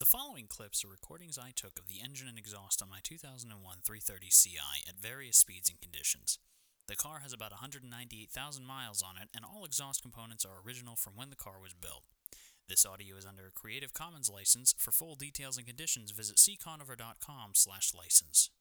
following clips are recordings I took of the engine and exhaust on my 2001 330 Ci at various speeds and conditions. The car has about 198,000 miles on it, and all exhaust components are original from when the car was built. This audio is under a Creative Commons license. For full details and conditions, visit cconover.com/license.